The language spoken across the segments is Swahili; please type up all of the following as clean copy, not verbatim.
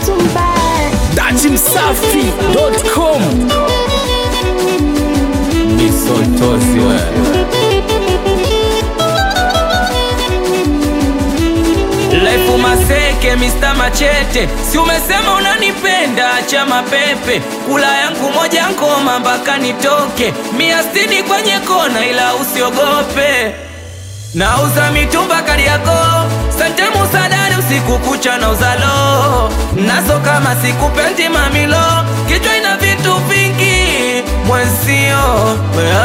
Dachimsafi.com Misotozi Life Maseke, Mr. Machete. Si umesema unanipenda, acha mapepe. Kula yangu moja ngoma mpaka nitoke. 160 kwenye kona ila usiogope. Nauza mitumba Kariakoo, Sante Musadari usiku kucha na uzalo. Nazo kama sikupendi mamilo, kichwa ina vitu vingi mwenzio.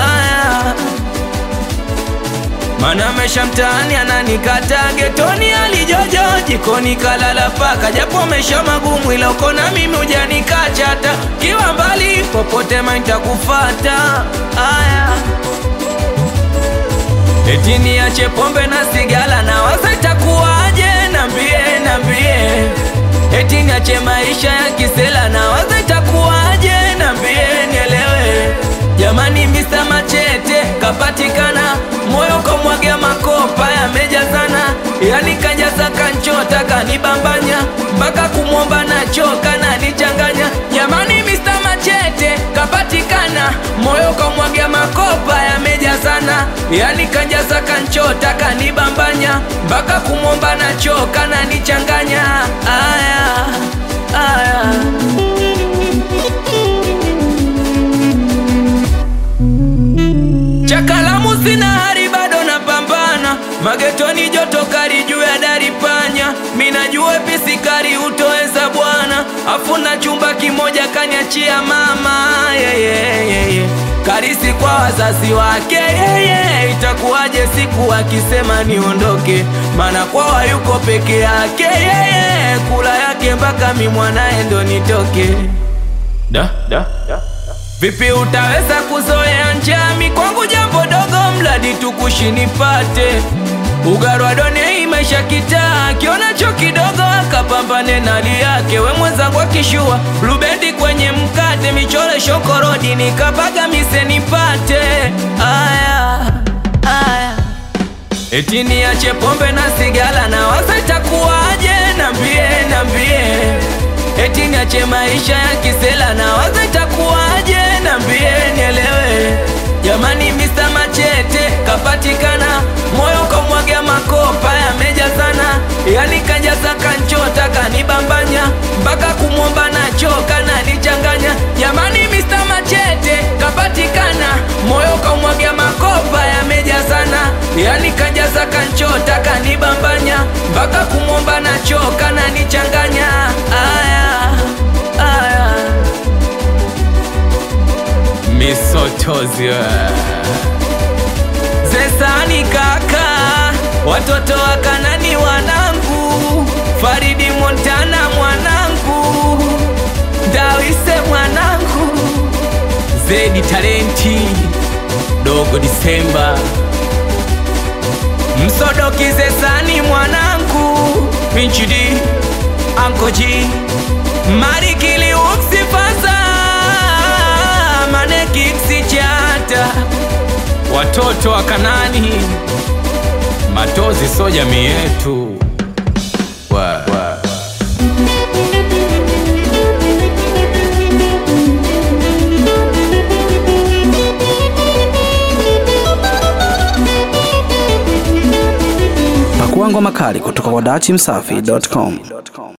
Mana mesha mtaani ananikata, getoni alijojo, jikoni kalala paka. Japo mesha magumu ila uko na mimi hujanikachata. Kiwa mbali popote nitakufata. Eti niache pombe na sigala, na waza itakuwaje, nambie. Eti niache maisha ya kisela, na waza itakuwaje, nielewe. Jamani Mr. Machete kapatikana, moyo kamwagia makopa yamejazana. Yani kajaza kanchota kanibambanya, mpaka kumwomba na choka na nichanganya. Jamani Mr. Machete kapatikana, moyo kamwagia makopa yamejazana. Yani kajaza kanchota kanibambanya, mpaka kumwomba na choka na nichanganya. Chakalamu sina hari bado napambana. Magetoni joto kari juu ya dari panya. Minajua pisikari utoweza bwana. Afuna chumba kimoja kaniachia mama. Karisi kwa wazazi wake. Itakuwaje siku akisema niondoke, mana kwa yuko peke yake. Kula yake mpaka mi mwanae ndo nitoke. Vipi utaweza kuzoea njami kwangu jambo dogo, mladi tukushi nipate. Ugarwa done maisha kitaa, kionacho kidogo akapambane na hali yake. We mwenzangu akishua blubendi kwenye mkate, michole shokorodi nikapaga mise nipate. Eti niache pombe na sigala, na waza itakuwaje, nambie. Eti niache maisha ya kisela, na waza itakuwaje, nielewe. Jamani Mr. Machete kapatikana, moyo kamwagia makopa yamejazana. Yani kajaza kanchota kanibambanya, mpaka kumwomba na choka na nichanganya. Jamani Mr. Machete kapatikana, moyo kamwagia makopa yamejazana. Yani kajaza kanchota kanibambanya, mpaka kumwomba na choka na nichanganya. Misotozi Zesani kaka, watoto wa Kanani wanangu, Faridi Montana mwanangu, Dawise mwanangu, Zedi Talenti, Dogo Disemba, Msodoki Zesani mwanangu, Pinchidi, Ankoji, Marikili Uksifasa, Manekiksi Chata. Watoto wa Kanani, Matozi so jamii yetu. Pakua ngoma kali kutoka kwa Dachimsafi.com.